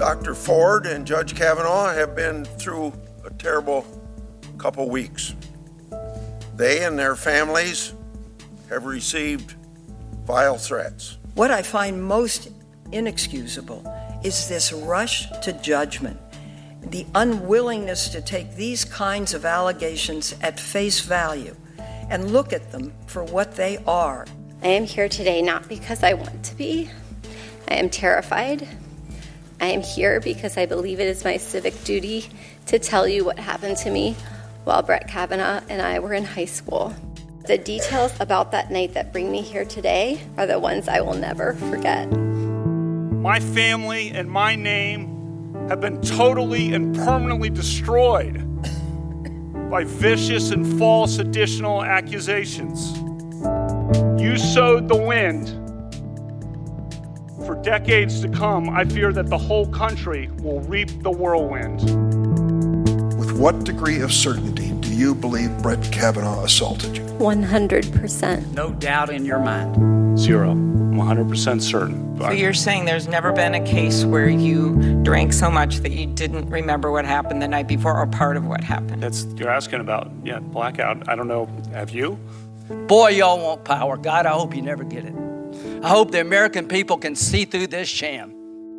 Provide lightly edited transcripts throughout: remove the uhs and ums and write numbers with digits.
Dr. Ford and Judge Kavanaugh have been through a terrible couple weeks. They and their families have received vile threats. What I find most inexcusable is this rush to judgment, the unwillingness to take these kinds of allegations at face value and look at them for what they are. I am here today not because I want to be. I am terrified. I am here because I believe it is my civic duty to tell you what happened to me while Brett Kavanaugh and I were in high school. The details about that night that bring me here today are the ones I will never forget. My family and my name have been totally and permanently destroyed by vicious and false additional accusations. You sowed the wind. For decades to come, I fear that the whole country will reap the whirlwind. With what degree of certainty do you believe Brett Kavanaugh assaulted you? 100%. No doubt in your mind? 0. I'm 100% certain. So you're saying there's never been a case where you drank so much that you didn't remember what happened the night before or part of what happened? You're asking about, blackout. I don't know. Have you? Boy, y'all want power. God, I hope you never get it. I hope the American people can see through this sham.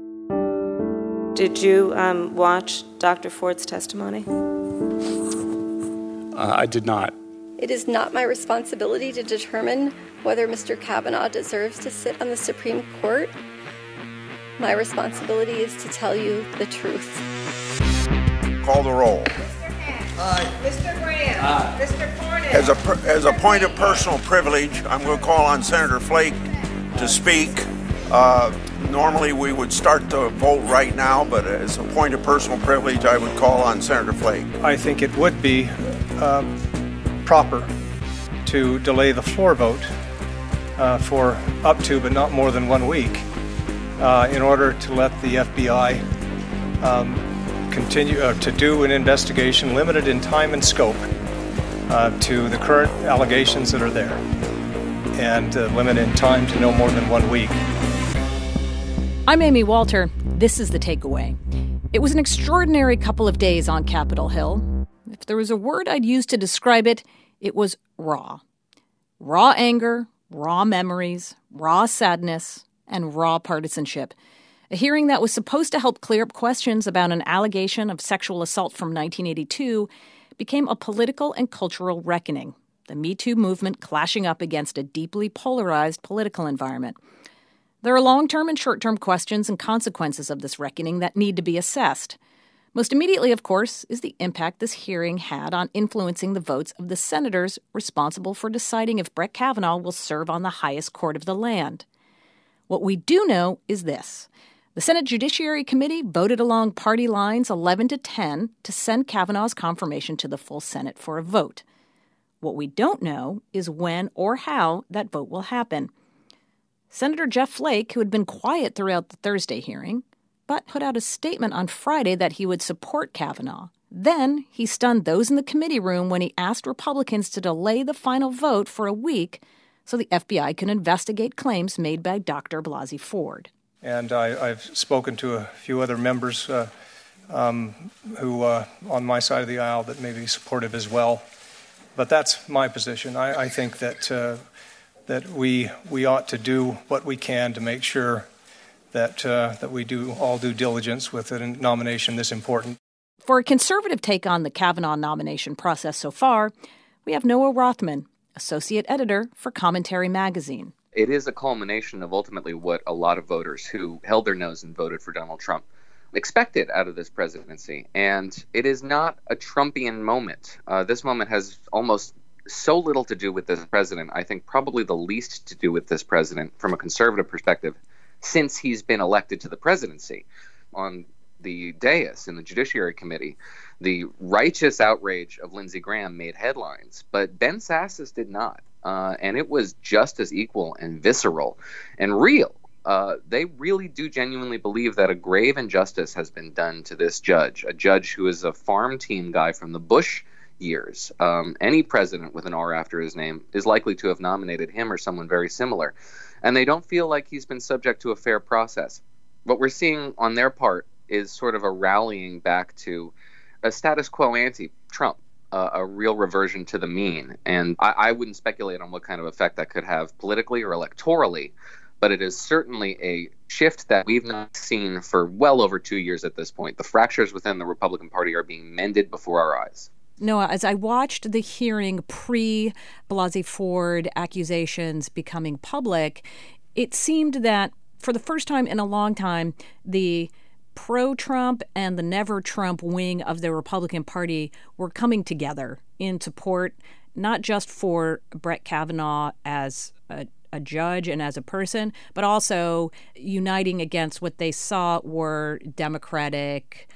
Did you watch Dr. Ford's testimony? I did not. It is not my responsibility to determine whether Mr. Kavanaugh deserves to sit on the Supreme Court. My responsibility is to tell you the truth. Call the roll. Mr. Hatch. Aye. Mr. Graham. Aye. Mr. Cornyn. As a point of personal privilege, I'm going to call on Senator Flake to speak. Normally we would start the vote right now, but as a point of personal privilege, I would call on Senator Flake. I think it would be proper to delay the floor vote for up to but not more than 1 week in order to let the FBI continue to do an investigation limited in time and scope to the current allegations that are there, and limit in time to no more than 1 week. I'm Amy Walter. This is The Takeaway. It was an extraordinary couple of days on Capitol Hill. If there was a word I'd use to describe it, it was raw. Raw anger, raw memories, raw sadness, and raw partisanship. A hearing that was supposed to help clear up questions about an allegation of sexual assault from 1982 became a political and cultural reckoning, the Me Too movement clashing up against a deeply polarized political environment. There are long-term and short-term questions and consequences of this reckoning that need to be assessed. Most immediately, of course, is the impact this hearing had on influencing the votes of the senators responsible for deciding if Brett Kavanaugh will serve on the highest court of the land. What we do know is this. The Senate Judiciary Committee voted along party lines 11-10 to send Kavanaugh's confirmation to the full Senate for a vote. What we don't know is when or how that vote will happen. Senator Jeff Flake, who had been quiet throughout the Thursday hearing, but put out a statement on Friday that he would support Kavanaugh. Then he stunned those in the committee room when he asked Republicans to delay the final vote for a week so the FBI can investigate claims made by Dr. Blasey Ford. And I've spoken to a few other members who, on my side of the aisle, that may be supportive as well. But that's my position. I think that we ought to do what we can to make sure that we do all due diligence with a nomination this important. For a conservative take on the Kavanaugh nomination process so far, we have Noah Rothman, associate editor for Commentary Magazine. It is a culmination of ultimately what a lot of voters who held their nose and voted for Donald Trump expected out of this presidency. And it is not a Trumpian moment. This moment has almost so little to do with this president. I think probably the least to do with this president from a conservative perspective since he's been elected to the presidency. On the dais in the Judiciary Committee, the righteous outrage of Lindsey Graham made headlines, but Ben Sassis did not. And it was just as equal and visceral and real. They really do genuinely believe that a grave injustice has been done to this judge, a judge who is a farm team guy from the Bush years. Any president with an R after his name is likely to have nominated him or someone very similar. And they don't feel like he's been subject to a fair process. What we're seeing on their part is sort of a rallying back to a status quo anti-Trump, a real reversion to the mean. And I wouldn't speculate on what kind of effect that could have politically or electorally, but it is certainly a shift that we've not seen for well over 2 years at this point. The fractures within the Republican Party are being mended before our eyes. Noah, as I watched the hearing pre-Blasey Ford accusations becoming public, it seemed that for the first time in a long time, the pro-Trump and the never-Trump wing of the Republican Party were coming together in support, not just for Brett Kavanaugh as a judge and as a person, but also uniting against what they saw were Democratic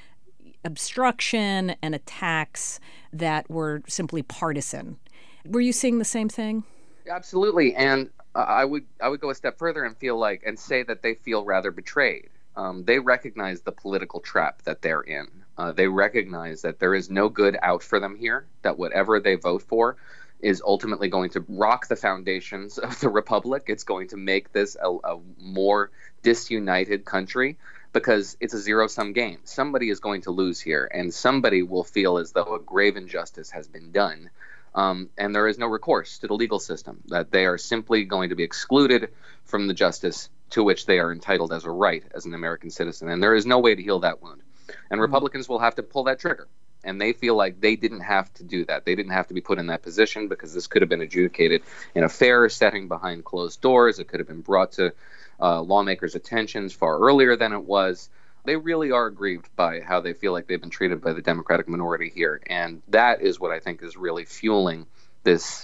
obstruction and attacks that were simply partisan. Were you seeing the same thing? Absolutely, and I would go a step further and say that they feel rather betrayed. They recognize the political trap that they're in. They recognize that there is no good out for them here, that whatever they vote for is ultimately going to rock the foundations of the republic. It's going to make this a more disunited country because it's a zero-sum game. Somebody is going to lose here, and somebody will feel as though a grave injustice has been done. And there is no recourse to the legal system, that they are simply going to be excluded from the justice to which they are entitled as a right as an American citizen. And there is no way to heal that wound. And Republicans will have to pull that trigger. And they feel like they didn't have to do that. They didn't have to be put in that position because this could have been adjudicated in a fair setting behind closed doors. It could have been brought to lawmakers' attentions far earlier than it was. They really are aggrieved by how they feel like they've been treated by the Democratic minority here. And that is what I think is really fueling this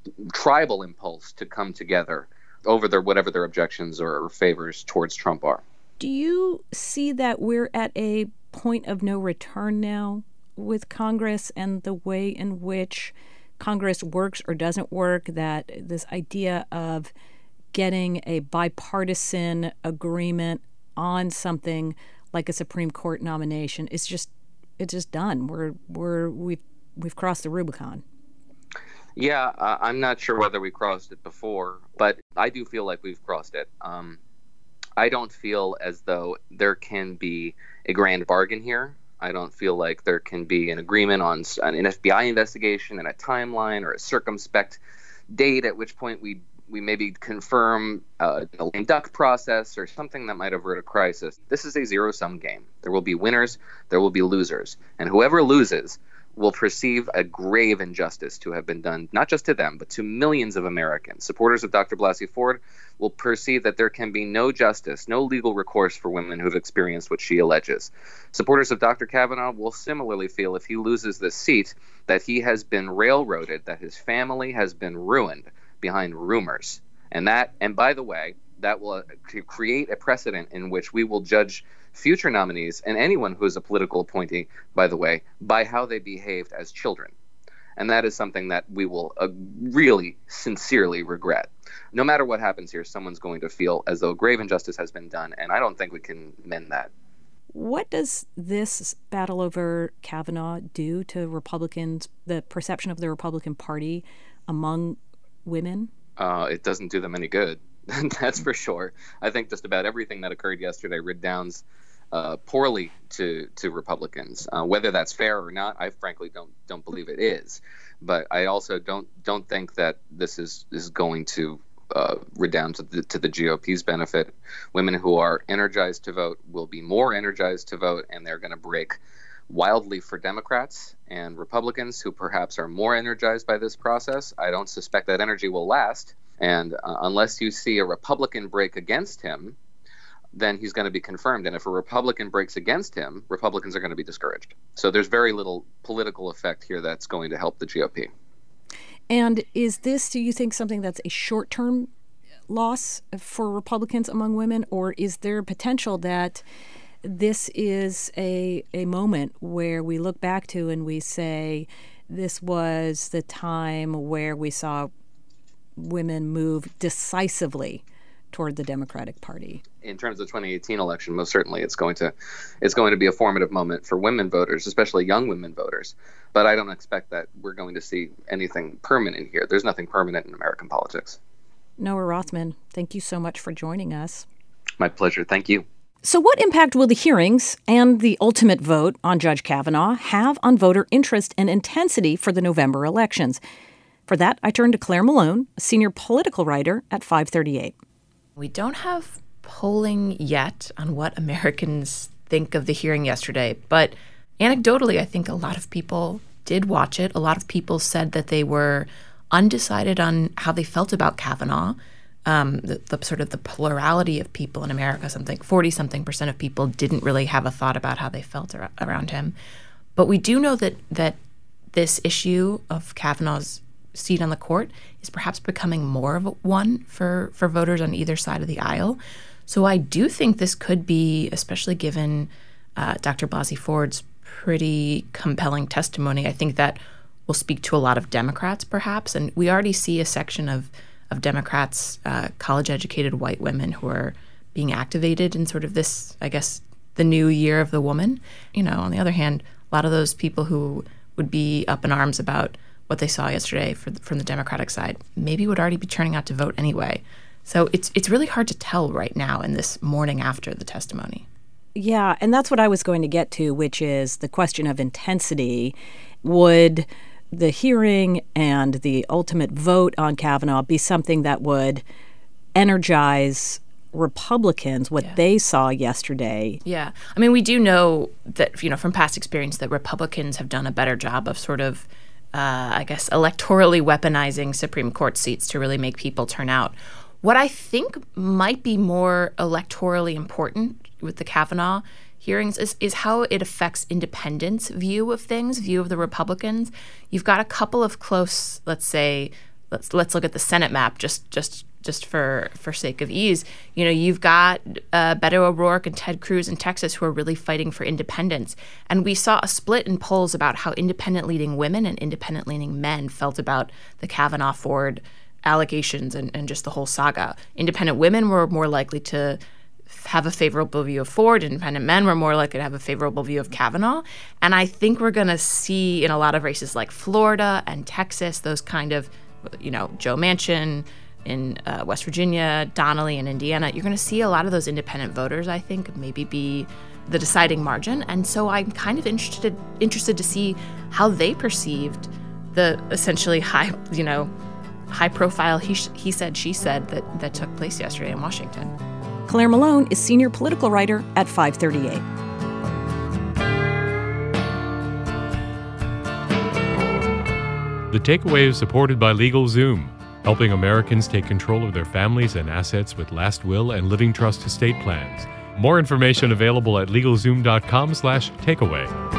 tribal impulse to come together over whatever their objections or favors towards Trump are. Do you see that we're at a point of no return now with Congress and the way in which Congress works or doesn't work, that this idea of getting a bipartisan agreement on something like a Supreme Court nomination it's just done? We've crossed the Rubicon. Yeah, I'm not sure whether we crossed it before, but I do feel like we've crossed it. I don't feel as though there can be a grand bargain here. I don't feel like there can be an agreement on an FBI investigation and a timeline or a circumspect date at which point we maybe confirm a lame duck process or something that might avert a crisis. This is a zero-sum game. There will be winners, there will be losers, and whoever loses will perceive a grave injustice to have been done, not just to them, but to millions of Americans. Supporters of Dr. Blasey Ford will perceive that there can be no justice, no legal recourse for women who have experienced what she alleges. Supporters of Dr. Kavanaugh will similarly feel if he loses this seat that he has been railroaded, that his family has been ruined behind rumors. And by the way, that will create a precedent in which we will judge future nominees and anyone who is a political appointee, by the way, by how they behaved as children. And that is something that we will really sincerely regret. No matter what happens here, someone's going to feel as though grave injustice has been done, and I don't think we can mend that. What does this battle over Kavanaugh do to Republicans, the perception of the Republican Party among women? It doesn't do them any good. That's for sure. I think just about everything that occurred yesterday redounds poorly to Republicans. Whether that's fair or not, I frankly don't believe it is. But I also don't think that this is going to redound to the GOP's benefit. Women who are energized to vote will be more energized to vote, and they're going to break wildly for Democrats and Republicans who perhaps are more energized by this process. I don't suspect that energy will last. And unless you see a Republican break against him, then he's going to be confirmed. And if a Republican breaks against him, Republicans are going to be discouraged. So there's very little political effect here that's going to help the GOP. And is this, do you think, something that's a short-term loss for Republicans among women, or is there potential that this is a moment where we look back to and we say this was the time where we saw women move decisively toward the Democratic Party? In terms of the 2018 election, most certainly it's going to be a formative moment for women voters, especially young women voters. But I don't expect that we're going to see anything permanent here. There's nothing permanent in American politics. Noah Rothman, thank you so much for joining us. My pleasure. Thank you. So what impact will the hearings and the ultimate vote on Judge Kavanaugh have on voter interest and intensity for the November elections? For that, I turn to Claire Malone, a senior political writer at 538. We don't have polling yet on what Americans think of the hearing yesterday, but anecdotally, I think a lot of people did watch it. A lot of people said that they were undecided on how they felt about Kavanaugh. The sort of the plurality of people in America, 40-something% of people didn't really have a thought about how they felt around him. But we do know that this issue of Kavanaugh's seat on the court is perhaps becoming more of one for voters on either side of the aisle. So I do think this could be, especially given Dr. Blasey Ford's pretty compelling testimony, I think that will speak to a lot of Democrats perhaps. And we already see a section of Democrats, college-educated white women who are being activated in sort of this, I guess, the new year of the woman. On the other hand, a lot of those people who would be up in arms about what they saw yesterday from the Democratic side maybe would already be turning out to vote anyway. So it's really hard to tell right now in this morning after the testimony. Yeah, and that's what I was going to get to, which is the question of intensity. Would the hearing and the ultimate vote on Kavanaugh be something that would energize Republicans, what they saw yesterday? Yeah. I mean, we do know that, from past experience that Republicans have done a better job of sort of, electorally weaponizing Supreme Court seats to really make people turn out. What I think might be more electorally important with the Kavanaugh hearings is how it affects independents' view of things, view of the Republicans. You've got a couple of close, let's look at the Senate map just for sake of ease. You've got Beto O'Rourke and Ted Cruz in Texas who are really fighting for independence. And we saw a split in polls about how independent-leaning women and independent-leaning men felt about the Kavanaugh-Ford allegations and just the whole saga. Independent women were more likely to have a favorable view of Ford. Independent men were more likely to have a favorable view of Kavanaugh. And I think we're going to see in a lot of races like Florida and Texas, those kind of, Joe Manchin in West Virginia, Donnelly in Indiana, you're going to see a lot of those independent voters, I think, maybe be the deciding margin. And so I'm kind of interested to see how they perceived the essentially high-profile he said, she said that took place yesterday in Washington. Claire Malone is senior political writer at 538. The Takeaway is supported by LegalZoom, helping Americans take control of their families and assets with last will and living trust estate plans. More information available at LegalZoom.com/takeaway.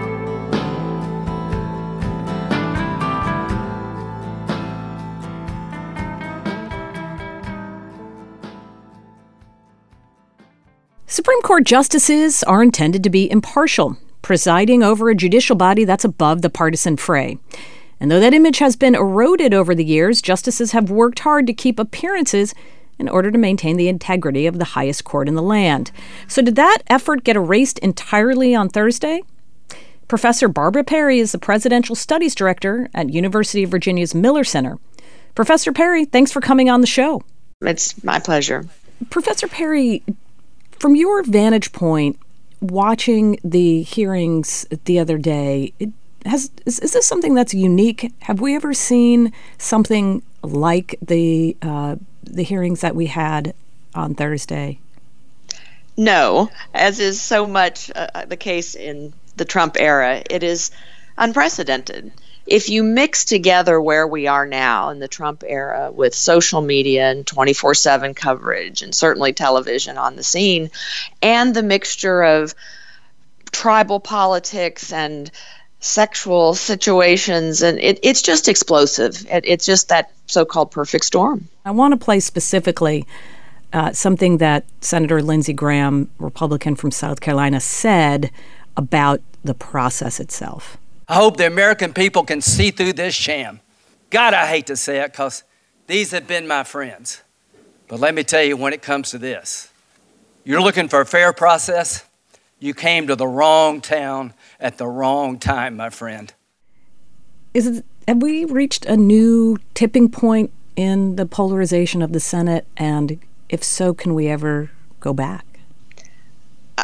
Supreme Court justices are intended to be impartial, presiding over a judicial body that's above the partisan fray. And though that image has been eroded over the years, justices have worked hard to keep appearances in order to maintain the integrity of the highest court in the land. So did that effort get erased entirely on Thursday? Professor Barbara Perry is the Presidential Studies Director at University of Virginia's Miller Center. Professor Perry, thanks for coming on the show. It's my pleasure. Professor Perry, from your vantage point, watching the hearings the other day, is this something that's unique? Have we ever seen something like the hearings that we had on Thursday? No, as is so much the case in the Trump era, it is unprecedented. If you mix together where we are now in the Trump era with social media and 24/7 coverage and certainly television on the scene, and the mixture of tribal politics and sexual situations, and it's just explosive. It's just that so-called perfect storm. I want to play specifically something that Senator Lindsey Graham, Republican from South Carolina, said about the process itself. I hope the American people can see through this sham. God, I hate to say it because these have been my friends. But let me tell you, when it comes to this, you're looking for a fair process, you came to the wrong town at the wrong time, my friend. Have we reached a new tipping point in the polarization of the Senate? And if so, can we ever go back?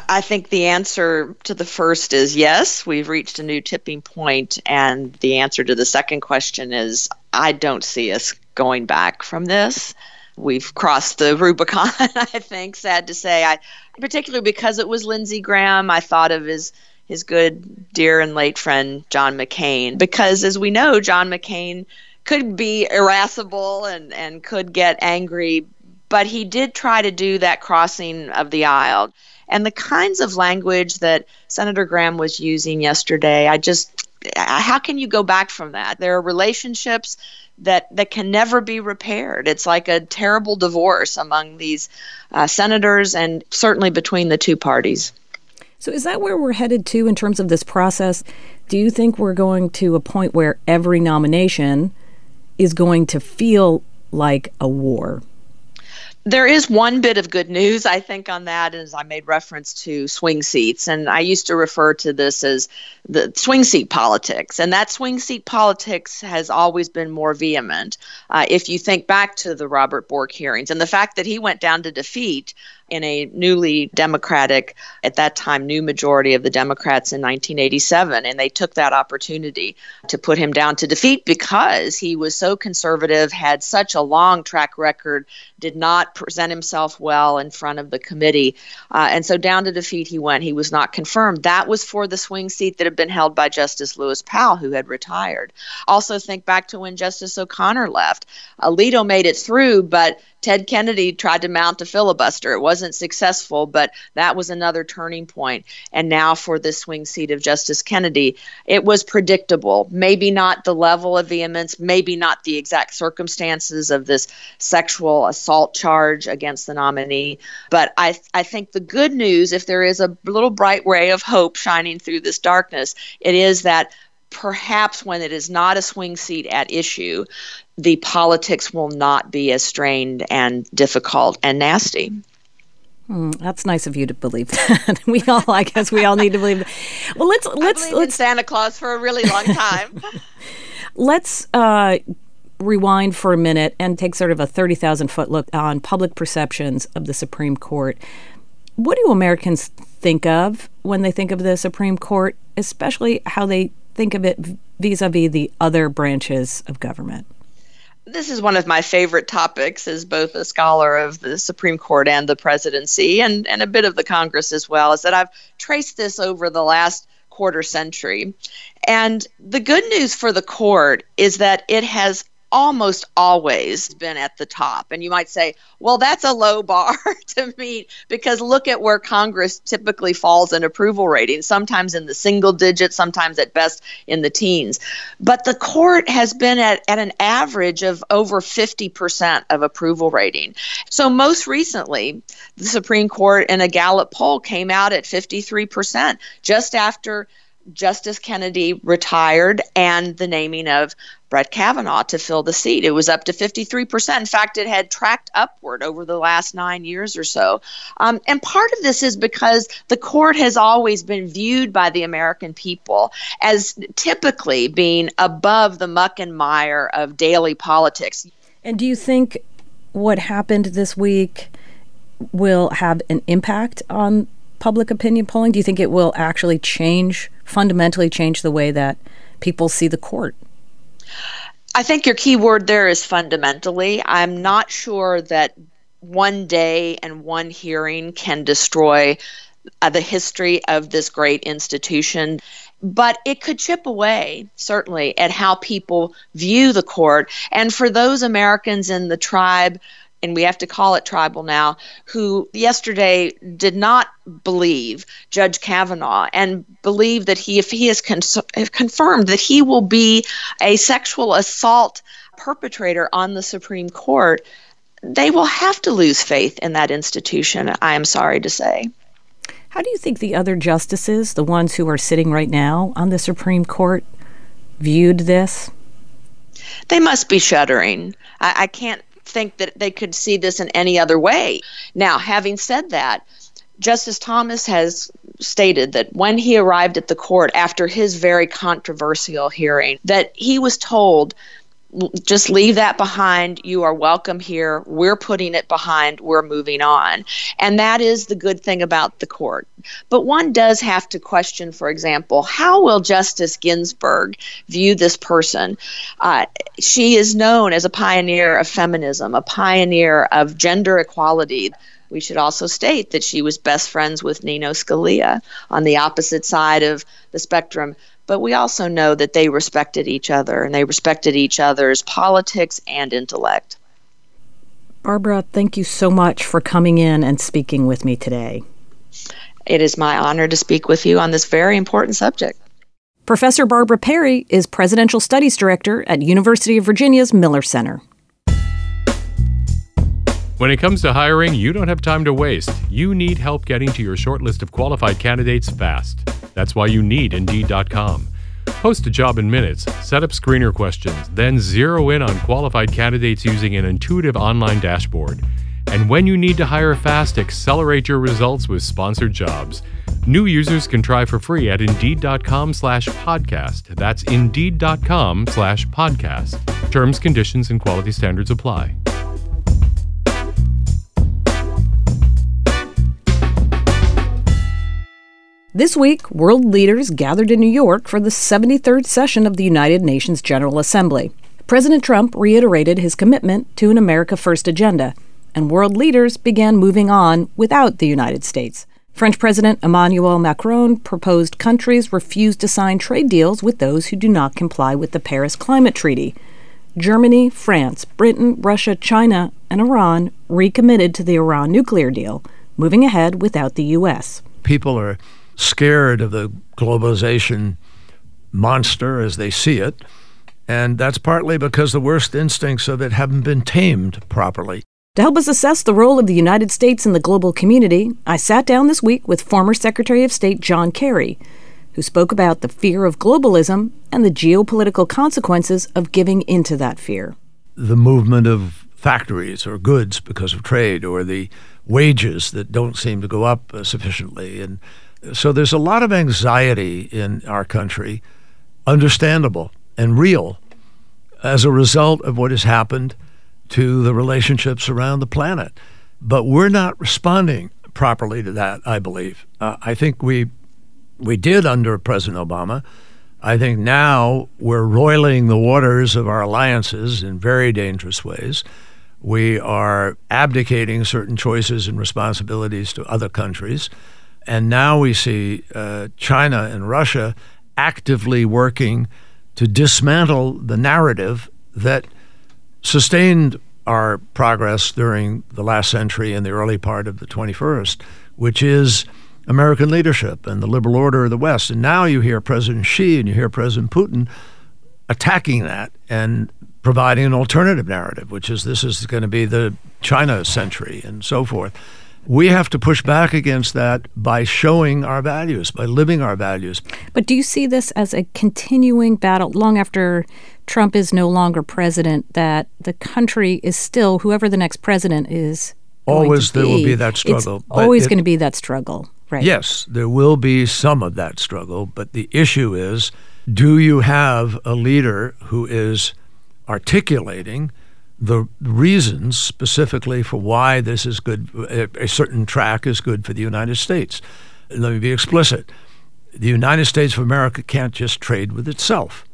I think the answer to the first is yes, we've reached a new tipping point, and the answer to the second question is I don't see us going back from this. We've crossed the Rubicon, I think, sad to say. Particularly because it was Lindsey Graham, I thought of his good, dear, and late friend, John McCain. Because, as we know, John McCain could be irascible and could get angry, but he did try to do that crossing of the aisle. And the kinds of language that Senator Graham was using yesterday, how can you go back from that? There are relationships that can never be repaired. It's like a terrible divorce among these senators and certainly between the two parties. So is that where we're headed to in terms of this process? Do you think we're going to a point where every nomination is going to feel like a war? There is one bit of good news, I think, on that, as I made reference to swing seats. And I used to refer to this as the swing seat politics. And that swing seat politics has always been more vehement. If you think back to the Robert Bork hearings and the fact that he went down to defeat in a newly Democratic, at that time, new majority of the Democrats in 1987. And they took that opportunity to put him down to defeat because he was so conservative, had such a long track record, did not present himself well in front of the committee. And so down to defeat he went. He was not confirmed. That was for the swing seat that had been held by Justice Lewis Powell, who had retired. Also think back to when Justice O'Connor left. Alito made it through, but Ted Kennedy tried to mount a filibuster. It wasn't successful, but that was another turning point. And now for the swing seat of Justice Kennedy, it was predictable. Maybe not the level of vehemence, maybe not the exact circumstances of this sexual assault charge against the nominee. But I think the good news, if there is a little bright ray of hope shining through this darkness, it is that perhaps when it is not a swing seat at issue, the politics will not be as strained and difficult and nasty. That's nice of you to believe that. I guess we all need to believe that. Well, let's believed in Santa Claus for a really long time. Let's rewind for a minute and take sort of a 30,000-foot look on public perceptions of the Supreme Court. What do Americans think of when they think of the Supreme Court, especially how they think of it vis-a-vis the other branches of government? This is one of my favorite topics as both a scholar of the Supreme Court and the presidency and a bit of the Congress as well, is that I've traced this over the last quarter century. And the good news for the court is that it has almost always been at the top. And you might say, well, that's a low bar to meet because look at where Congress typically falls in approval ratings, sometimes in the single digits, sometimes at best in the teens. But the court has been at an average of over 50% of approval rating. So most recently, the Supreme Court in a Gallup poll came out at 53%, just after Justice Kennedy retired and the naming of Brett Kavanaugh to fill the seat. It was up to 53%. In fact, it had tracked upward over the last 9 years or so. And part of this is because the court has always been viewed by the American people as typically being above the muck and mire of daily politics. And do you think what happened this week will have an impact on public opinion polling? Do you think it will actually fundamentally change the way that people see the court? I think your key word there is fundamentally. I'm not sure that one day and one hearing can destroy the history of this great institution, but it could chip away, certainly, at how people view the court. And for those Americans in the tribe, and we have to call it tribal now, who yesterday did not believe Judge Kavanaugh and believe that if he is confirmed that he will be a sexual assault perpetrator on the Supreme Court, they will have to lose faith in that institution, I am sorry to say. How do you think the other justices, the ones who are sitting right now on the Supreme Court, viewed this? They must be shuddering. I can't think that they could see this in any other way. Now, having said that, Justice Thomas has stated that when he arrived at the court after his very controversial hearing, that he was told just leave that behind. You are welcome here. We're putting it behind. We're moving on. And that is the good thing about the court. But one does have to question, for example, how will Justice Ginsburg view this person? She is known as a pioneer of feminism, a pioneer of gender equality. We should also state that she was best friends with Nino Scalia on the opposite side of the spectrum. But we also know that they respected each other, and they respected each other's politics and intellect. Barbara, thank you so much for coming in and speaking with me today. It is my honor to speak with you on this very important subject. Professor Barbara Perry is Presidential Studies Director at University of Virginia's Miller Center. When it comes to hiring, you don't have time to waste. You need help getting to your short list of qualified candidates fast. That's why you need Indeed.com. Post a job in minutes, set up screener questions, then zero in on qualified candidates using an intuitive online dashboard. And when you need to hire fast, accelerate your results with sponsored jobs. New users can try for free at Indeed.com/podcast. That's Indeed.com/podcast. Terms, conditions, and quality standards apply. This week, world leaders gathered in New York for the 73rd session of the United Nations General Assembly. President Trump reiterated his commitment to an America First agenda, and world leaders began moving on without the United States. French President Emmanuel Macron proposed countries refuse to sign trade deals with those who do not comply with the Paris Climate Treaty. Germany, France, Britain, Russia, China, and Iran recommitted to the Iran nuclear deal, moving ahead without the U.S. People are scared of the globalization monster as they see it, and that's partly because the worst instincts of it haven't been tamed properly. To help us assess the role of the United States in the global community, I sat down this week with former Secretary of State John Kerry, who spoke about the fear of globalism and the geopolitical consequences of giving into that fear. The movement of factories or goods because of trade, or the wages that don't seem to go up sufficiently. And so there's a lot of anxiety in our country, understandable and real, as a result of what has happened to the relationships around the planet. But we're not responding properly to that, I believe. I think we did under President Obama. I think now we're roiling the waters of our alliances in very dangerous ways. We are abdicating certain choices and responsibilities to other countries. And now we see China and Russia actively working to dismantle the narrative that sustained our progress during the last century and the early part of the 21st, which is American leadership and the liberal order of the West. And now you hear President Xi and you hear President Putin attacking that and providing an alternative narrative, which is this is going to be the China century and so forth. We have to push back against that by showing our values, by living our values. But do you see this as a continuing battle long after Trump is no longer president, that the country is still, whoever the next president is always there will be that struggle. It's always going to be that struggle, right? Yes, there will be some of that struggle, but the issue is, do you have a leader who is articulating the reasons specifically for why this is good, a certain track is good for the United States? Let me be explicit. The United States of America can't just trade with itself.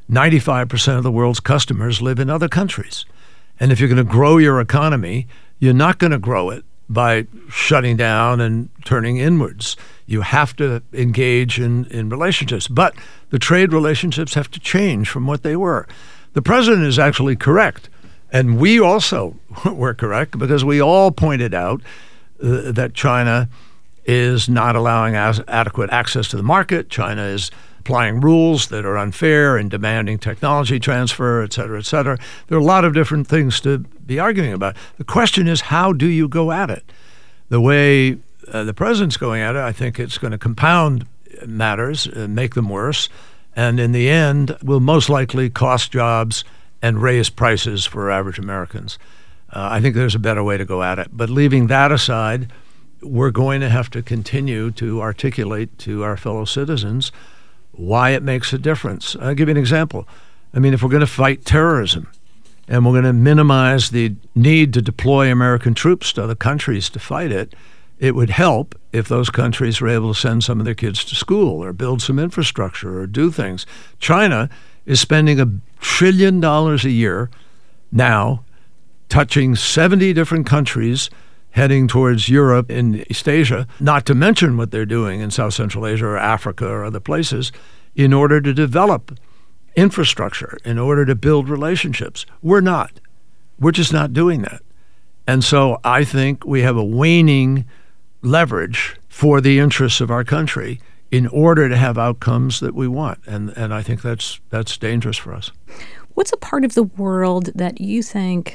95% of the world's customers live in other countries. And if you're going to grow your economy, you're not going to grow it by shutting down and turning inwards. You have to engage in relationships. But the trade relationships have to change from what they were. The president is actually correct. And we also were correct because we all pointed out that China is not allowing adequate access to the market. China is applying rules that are unfair and demanding technology transfer, et cetera, et cetera. There are a lot of different things to be arguing about. The question is, how do you go at it? The way the president's going at it, I think it's going to compound matters and make them worse. And in the end, will most likely cost jobs and raise prices for average Americans. I think there's a better way to go at it. But leaving that aside, we're going to have to continue to articulate to our fellow citizens why it makes a difference. I'll give you an example. I mean, if we're going to fight terrorism and we're going to minimize the need to deploy American troops to other countries to fight it, it would help if those countries were able to send some of their kids to school or build some infrastructure or do things. China is spending $1 trillion a year now, touching 70 different countries, heading towards Europe and East Asia, not to mention what they're doing in South Central Asia or Africa or other places, in order to develop infrastructure, in order to build relationships. We're not. We're just not doing that. And so I think we have a waning leverage for the interests of our country in order to have outcomes that we want. And I think that's dangerous for us. What's a part of the world that you think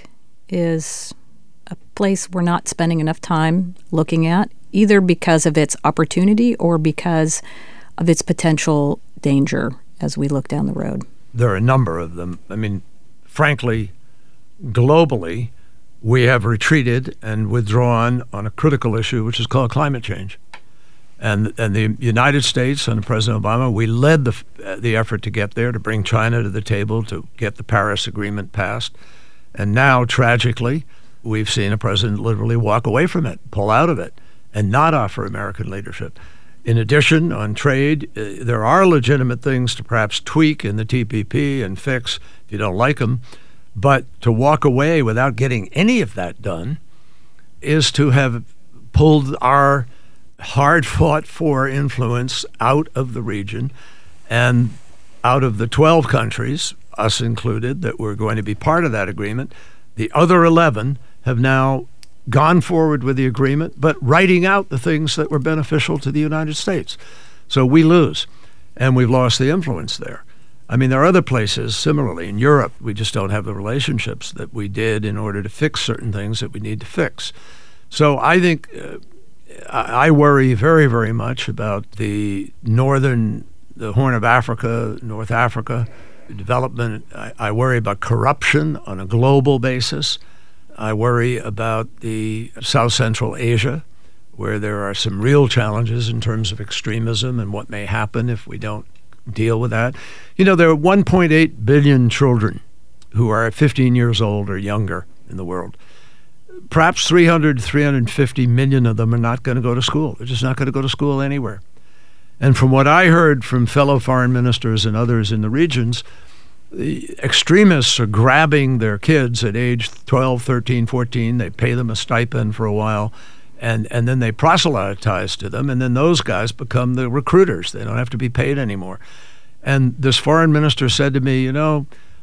is a place we're not spending enough time looking at, either because of its opportunity or because of its potential danger as we look down the road? There are a number of them. I mean, frankly, globally, we have retreated and withdrawn on a critical issue, which is called climate change. And the United States under President Obama, we led the effort to get there, to bring China to the table, to get the Paris Agreement passed. And now, tragically, we've seen a president literally walk away from it, pull out of it, and not offer American leadership. In addition, on trade, there are legitimate things to perhaps tweak in the TPP and fix if you don't like them. But to walk away without getting any of that done is to have pulled our hard-fought-for influence out of the region, and out of the 12 countries, us included, that were going to be part of that agreement, the other 11 have now gone forward with the agreement, but writing out the things that were beneficial to the United States. So we lose, and we've lost the influence there. I mean, there are other places, similarly, in Europe, we just don't have the relationships that we did in order to fix certain things that we need to fix. So I think I worry very, very much about the Horn of Africa, North Africa development. I worry about corruption on a global basis. I worry about the South Central Asia, where there are some real challenges in terms of extremism and what may happen if we don't deal with that. You know, there are 1.8 billion children who are 15 years old or younger in the world. Perhaps 350 million of them are not going to go to school. They're just not going to go to school anywhere. And from what I heard from fellow foreign ministers and others in the regions, the extremists are grabbing their kids at age 12, 13, 14. They pay them a stipend for a while, and then they proselytize to them, and then those guys become the recruiters. They don't have to be paid anymore. And this foreign minister said to me, you know,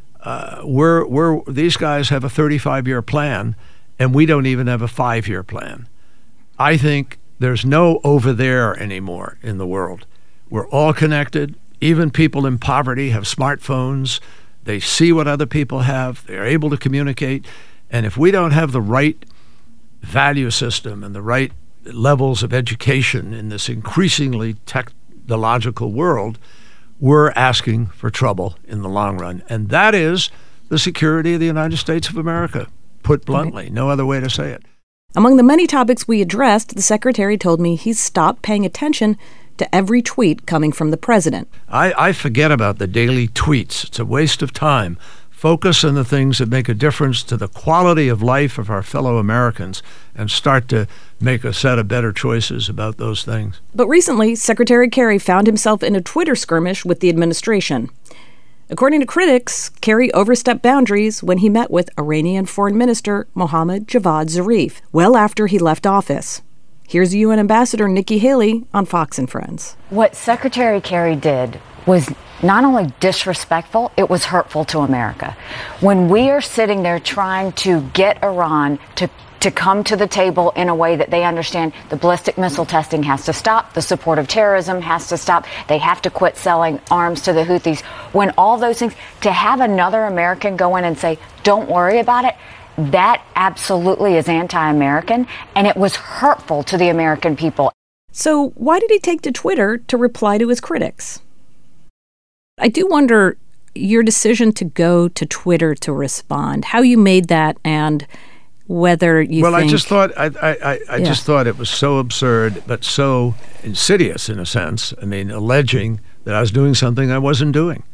these guys have a 35-year plan, and we don't even have a 5-year plan. I think there's no over there anymore in the world. We're all connected. Even people in poverty have smartphones. They see what other people have. They're able to communicate. And if we don't have the right value system and the right levels of education in this increasingly technological world, we're asking for trouble in the long run. And that is the security of the United States of America, put bluntly. No other way to say it. Among the many topics we addressed, the secretary told me he's stopped paying attention to every tweet coming from the president. I forget about the daily tweets. It's a waste of time. Focus on the things that make a difference to the quality of life of our fellow Americans and start to make a set of better choices about those things. But recently, Secretary Kerry found himself in a Twitter skirmish with the administration. According to critics, Kerry overstepped boundaries when he met with Iranian Foreign Minister Mohammad Javad Zarif well after he left office. Here's UN Ambassador Nikki Haley on Fox and Friends. What Secretary Kerry did was not only disrespectful, it was hurtful to America. When we are sitting there trying to get Iran to come to the table in a way that they understand the ballistic missile testing has to stop, the support of terrorism has to stop, they have to quit selling arms to the Houthis, when all those things, to have another American go in and say, don't worry about it, that absolutely is anti-American, and it was hurtful to the American people. So why did he take to Twitter to reply to his critics? I do wonder your decision to go to Twitter to respond, how you made that, and whether you think... Well, I just thought just thought it was so absurd, but so insidious in a sense. I mean, alleging that I was doing something I wasn't doing.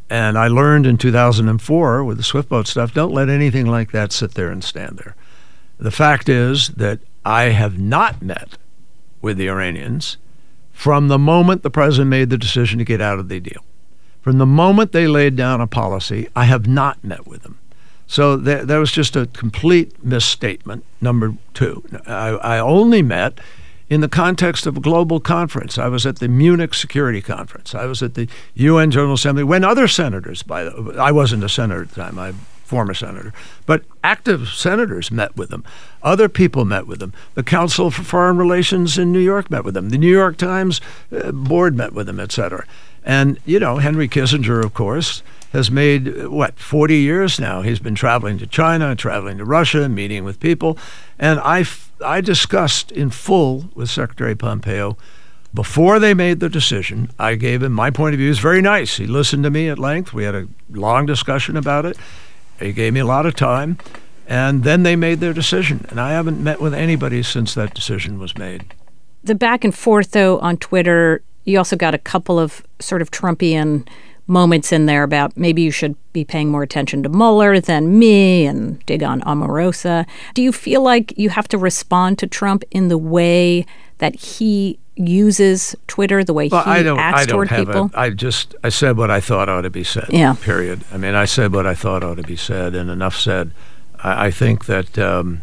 And I learned in 2004 with the Swiftboat stuff, don't let anything like that sit there and stand there. The fact is that I have not met with the Iranians from the moment the president made the decision to get out of the deal. From the moment they laid down a policy, I have not met with them. So that was just a complete misstatement. Number two, I only met in the context of a global conference. I was at the Munich Security Conference. I was at the UN General Assembly when other senators, I wasn't a senator at the time, I'm a former senator, but active senators met with them. Other people met with them. The Council for Foreign Relations in New York met with them. The New York Times board met with them, et cetera. And, Henry Kissinger, of course, has made, 40 years now. He's been traveling to China, traveling to Russia, meeting with people. And I discussed in full with Secretary Pompeo before they made the decision. I gave him my point of view. He was very nice. He listened to me at length. We had a long discussion about it. He gave me a lot of time. And then they made their decision. And I haven't met with anybody since that decision was made. The back and forth, though, on Twitter, you also got a couple of sort of Trumpian moments in there about maybe you should be paying more attention to Mueller than me and dig on Omarosa. Do you feel like you have to respond to Trump in the way that he uses Twitter, the way he acts toward people? I said what I thought ought to be said, period. I mean, I said what I thought ought to be said, and enough said. I think that,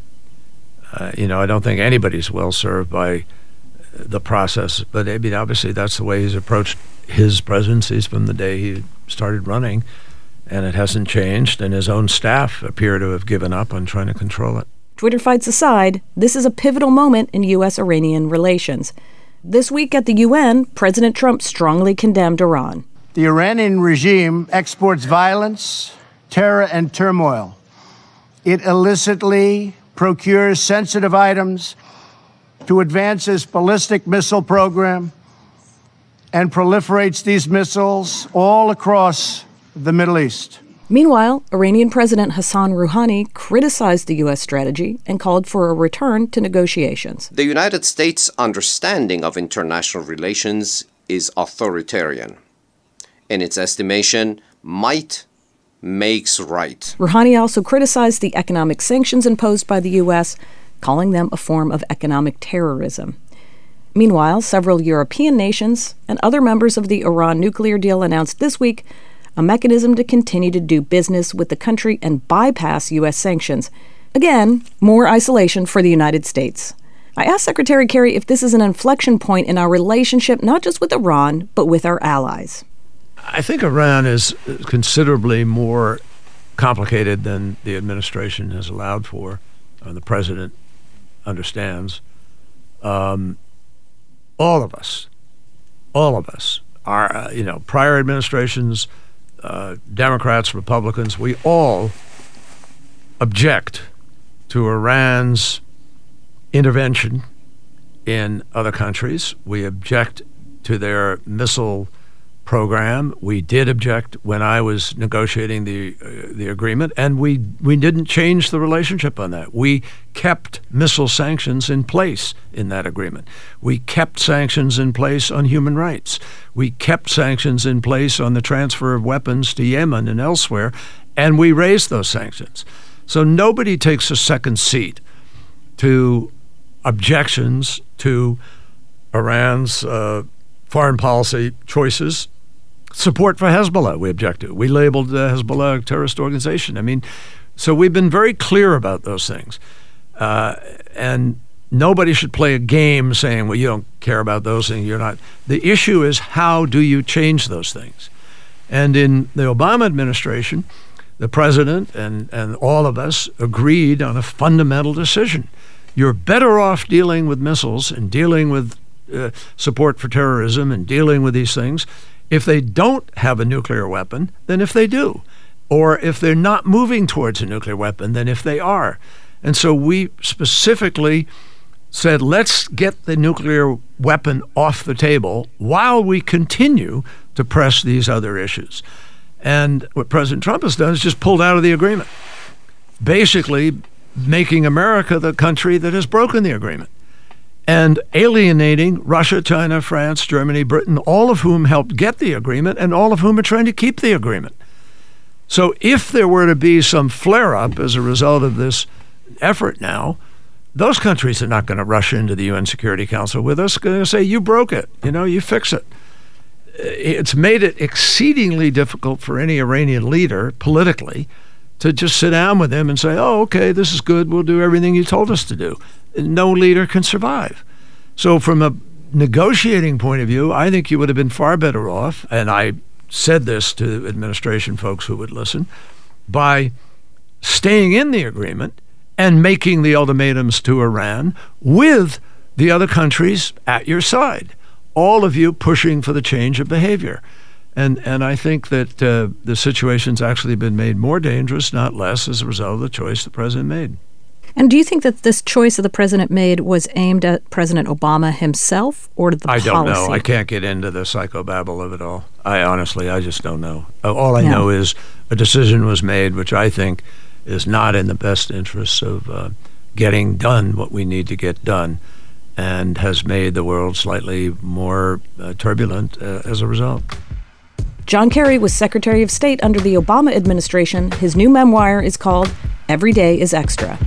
I don't think anybody's well served by the process, but I mean, obviously that's the way he's approached his presidencies from the day he started running, and it hasn't changed, and his own staff appear to have given up on trying to control it. Twitter fights aside, this is a pivotal moment in U.S.-Iranian relations. This week at the UN, President Trump strongly condemned Iran. The Iranian regime exports violence, terror, and turmoil. It illicitly procures sensitive items to advance its ballistic missile program and proliferates these missiles all across the Middle East. Meanwhile, Iranian President Hassan Rouhani criticized the U.S. strategy and called for a return to negotiations. The United States' understanding of international relations is authoritarian. In its estimation, might makes right. Rouhani also criticized the economic sanctions imposed by the U.S., calling them a form of economic terrorism. Meanwhile, several European nations and other members of the Iran nuclear deal announced this week a mechanism to continue to do business with the country and bypass U.S. sanctions. Again, more isolation for the United States. I asked Secretary Kerry if this is an inflection point in our relationship, not just with Iran, but with our allies. I think Iran is considerably more complicated than the administration has allowed for, the president understands. All of us are, prior administrations, Democrats, Republicans, we all object to Iran's intervention in other countries. We object to their missile program. We did object when I was negotiating the agreement, and we didn't change the relationship on that. We kept missile sanctions in place in that agreement. We kept sanctions in place on human rights. We kept sanctions in place on the transfer of weapons to Yemen and elsewhere, and we raised those sanctions. So nobody takes a second seat to objections to Iran's foreign policy choices. Support for Hezbollah, we object to. We labeled Hezbollah a terrorist organization. I mean, so we've been very clear about those things. And nobody should play a game saying, well, you don't care about those things. You're not. The issue is, how do you change those things? And in the Obama administration, the president and all of us agreed on a fundamental decision. You're better off dealing with missiles and dealing with support for terrorism and dealing with these things if they don't have a nuclear weapon than if they do, or if they're not moving towards a nuclear weapon than if they are. And so we specifically said, let's get the nuclear weapon off the table while we continue to press these other issues. And what President Trump has done is just pulled out of the agreement, basically making America the country that has broken the agreement. and alienating Russia, China, France, Germany, Britain, all of whom helped get the agreement and all of whom are trying to keep the agreement. So if there were to be some flare-up as a result of this effort now, those countries are not going to rush into the UN Security Council with us. They're going to say, you broke it. You fix it. It's made it exceedingly difficult for any Iranian leader politically to just sit down with him and say, oh, okay, this is good. We'll do everything you told us to do. No leader can survive. So from a negotiating point of view, I think you would have been far better off, and I said this to administration folks who would listen, by staying in the agreement and making the ultimatums to Iran with the other countries at your side, all of you pushing for the change of behavior. And I think that the situation's actually been made more dangerous, not less, as a result of the choice the president made. And do you think that this choice that the president made was aimed at President Obama himself or the policy? I don't know. I can't get into the psychobabble of it all. I just don't know. All I know is a decision was made, which I think is not in the best interests of getting done what we need to get done, and has made the world slightly more turbulent as a result. John Kerry was Secretary of State under the Obama administration. His new memoir is called Every Day is Extra.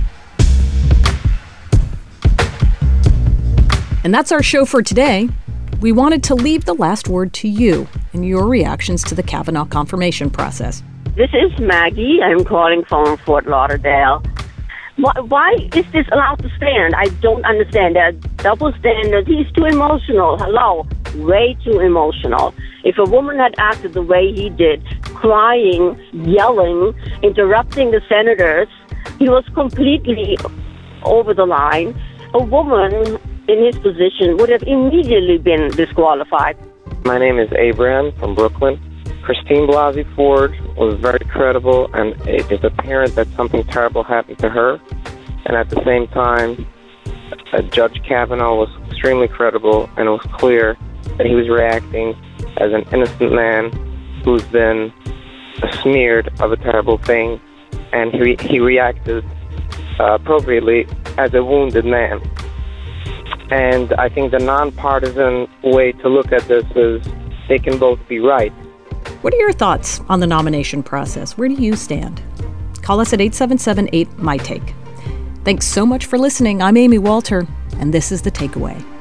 And that's our show for today. We wanted to leave the last word to you and your reactions to the Kavanaugh confirmation process. This is Maggie. I'm calling from Fort Lauderdale. Why is this allowed to stand? I don't understand. There are double standards. He's too emotional. Hello. Way too emotional. If a woman had acted the way he did, crying, yelling, interrupting the senators, he was completely over the line. A woman in his position would have immediately been disqualified. My name is Abraham from Brooklyn. Christine Blasey Ford was very credible, and it is apparent that something terrible happened to her. And at the same time, Judge Kavanaugh was extremely credible, and it was clear that he was reacting as an innocent man who's been smeared of a terrible thing, and he reacted appropriately as a wounded man. And I think the nonpartisan way to look at this is they can both be right. What are your thoughts on the nomination process? Where do you stand? Call us at 877-8-MY-TAKE. Thanks so much for listening. I'm Amy Walter, and this is The Takeaway.